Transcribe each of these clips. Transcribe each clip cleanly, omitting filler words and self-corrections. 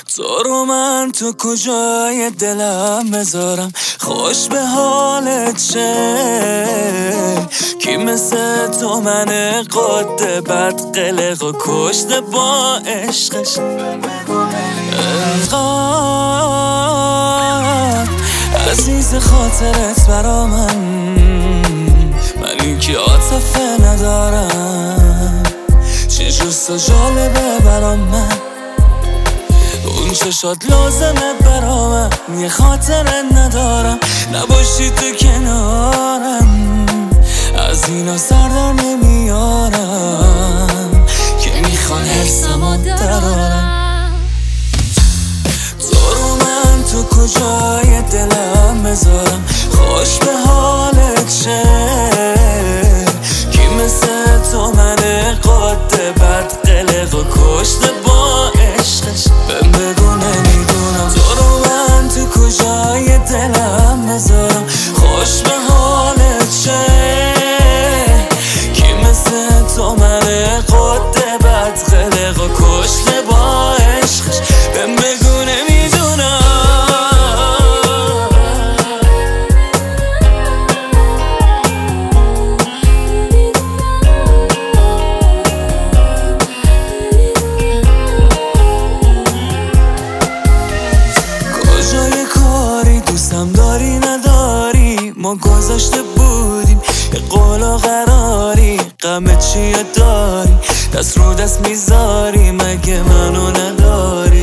تو رو من تو کجای دلم بذارم، خوش به حالت شه. کی مثل تو من قد بد قلق و کشته با عشقش. انقدر عزیز خاطرت برا منی که عاطفه ندارم. چه جست و جالبه برا من اون چشات لازمه برا من. یه خاطره ندارم نباشی تو کنارم، از اینا سردار نمیارم که میخوان حرسمو درارم. تو رو من تو کجای دلم بذارم، خوش به حالت شه. کی مثل تو من قد بد قلق و کشته با عشقش. بگو نمیدونم تو رو من تو کجای دلم بذارم، خوش به حالت شه. کی مثل تو من قد بد قلق و کشته با عشقش. بگو نمیدونم. کجای کاری دوستم داری نداری، ما گذاشته بودیم یه قول و قراری. غم چیه داری دست رو دست میذاری، مگه منو نداری؟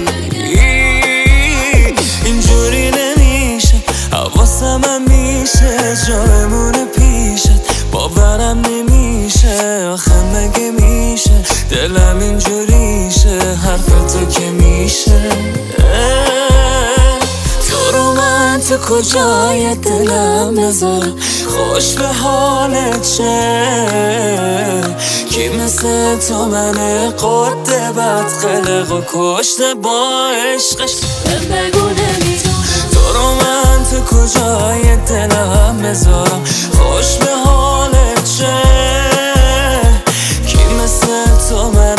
اینجوری نمیشه حواسم هم میشه جایمونه پیشت، باورم نمیشه آخه مگه میشه دلم اینجوریشه حرف تو که میشه. تو رو من تو کجای دلم بذارم، خوش به حالت شه. کی مثل تو من قد بد قلق و کشته با عشقش. بگو نمیدونم تو رو من تو کجای دلم بذارم، خوش به حالت شه. کی مثل تو من